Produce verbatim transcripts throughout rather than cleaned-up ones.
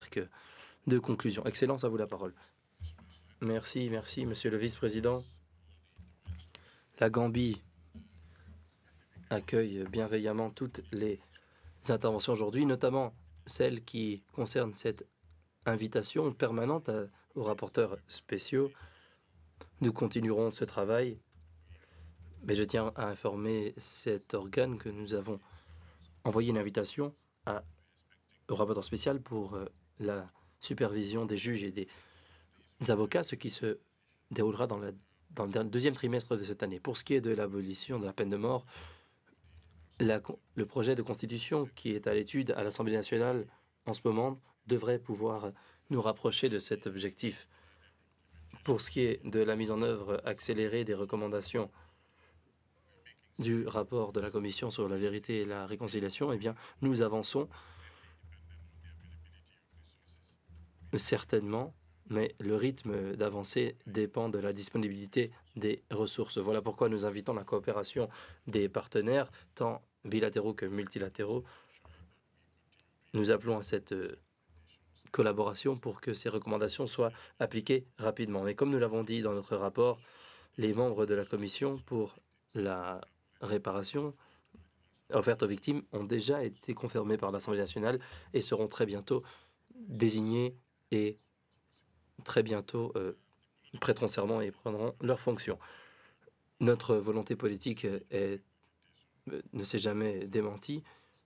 remarques de conclusion. Excellence, à vous la parole. Merci, merci, Monsieur le Vice-président. La Gambie accueille bienveillamment toutes les interventions aujourd'hui, notamment celles qui concernent cette invitation permanente à, aux rapporteurs spéciaux. Nous continuerons ce travail, mais je tiens à informer cet organe que nous avons envoyé une invitation à, au rapporteur spécial pour euh, la supervision des juges et des avocats, ce qui se déroulera dans, la, dans le deuxième trimestre de cette année. Pour ce qui est de l'abolition de la peine de mort, la, le projet de constitution qui est à l'étude à l'Assemblée nationale en ce moment devrait pouvoir nous rapprocher de cet objectif. Pour ce qui est de la mise en œuvre accélérée des recommandations du rapport de la Commission sur la vérité et la réconciliation, eh bien, nous avançons certainement, mais le rythme d'avancée dépend de la disponibilité des ressources. Voilà pourquoi nous invitons la coopération des partenaires, tant bilatéraux que multilatéraux. Nous appelons à cette collaboration pour que ces recommandations soient appliquées rapidement. Mais comme nous l'avons dit dans notre rapport, les membres de la Commission pour la réparation offerte aux victimes ont déjà été confirmés par l'Assemblée nationale et seront très bientôt désignés et très bientôt euh, prêteront serment et prendront leurs fonctions. Notre volonté politique est, ne s'est jamais démentie.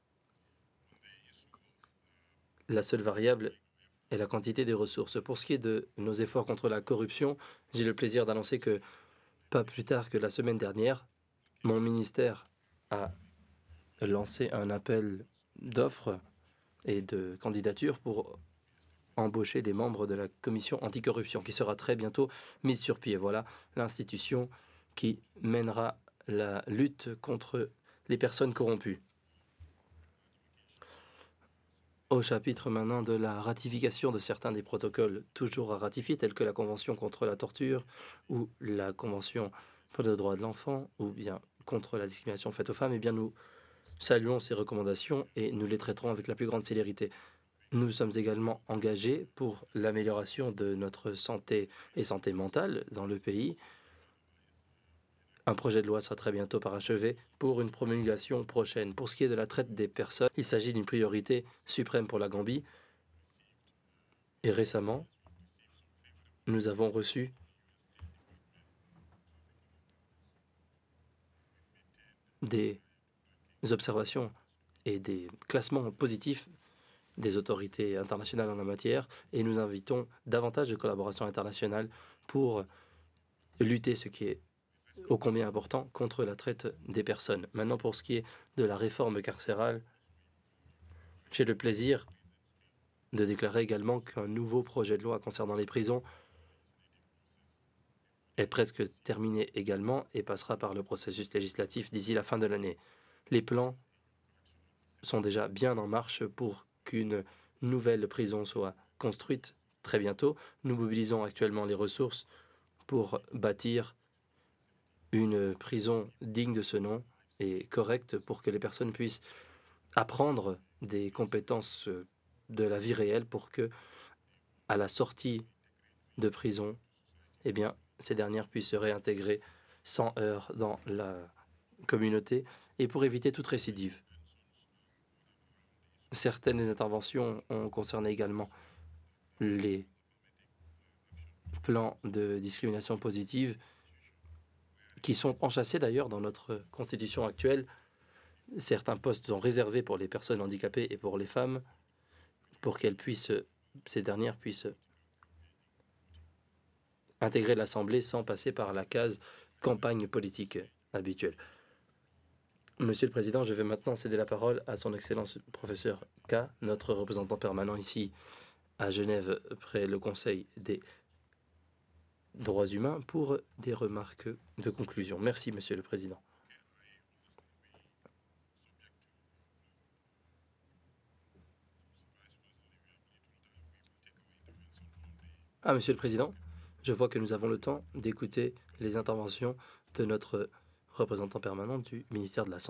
La seule variable est la quantité des ressources. Pour ce qui est de nos efforts contre la corruption, j'ai le plaisir d'annoncer que pas plus tard que la semaine dernière, mon ministère a lancé un appel d'offres et de candidatures pour embaucher des membres de la commission anticorruption qui sera très bientôt mise sur pied. Voilà l'institution qui mènera la lutte contre les personnes corrompues. Au chapitre maintenant de la ratification de certains des protocoles toujours à ratifier, tels que la Convention contre la torture ou la Convention pour les droits de l'enfant ou bien contre la discrimination faite aux femmes, eh bien nous saluons ces recommandations et nous les traiterons avec la plus grande célérité. Nous sommes également engagés pour l'amélioration de notre santé et santé mentale dans le pays. Un projet de loi sera très bientôt parachevé pour une promulgation prochaine. Pour ce qui est de la traite des personnes, il s'agit d'une priorité suprême pour la Gambie. Et récemment, nous avons reçu des observations et des classements positifs des autorités internationales en la matière et nous invitons davantage de collaboration internationale pour lutter, ce qui est ô combien important, contre la traite des personnes. Maintenant, pour ce qui est de la réforme carcérale, j'ai le plaisir de déclarer également qu'un nouveau projet de loi concernant les prisons est presque terminé également et passera par le processus législatif d'ici la fin de l'année. Les plans sont déjà bien en marche pour qu'une nouvelle prison soit construite très bientôt. Nous mobilisons actuellement les ressources pour bâtir une prison digne de ce nom et correcte pour que les personnes puissent apprendre des compétences de la vie réelle pour que, à la sortie de prison, eh bien, ces dernières puissent se réintégrer sans heurts dans la communauté et pour éviter toute récidive. Certaines des interventions ont concerné également les plans de discrimination positive qui sont enchâssés d'ailleurs dans notre constitution actuelle. Certains postes sont réservés pour les personnes handicapées et pour les femmes pour qu'elles puissent, ces dernières puissent intégrer l'Assemblée sans passer par la case campagne politique habituelle. Monsieur le Président, je vais maintenant céder la parole à son Excellence professeur K, notre représentant permanent ici à Genève, près le Conseil des droits humains, pour des remarques de conclusion. Merci, Monsieur le Président. Ah, Monsieur le Président, je vois que nous avons le temps d'écouter les interventions de notre représentant permanent du ministère de la Santé.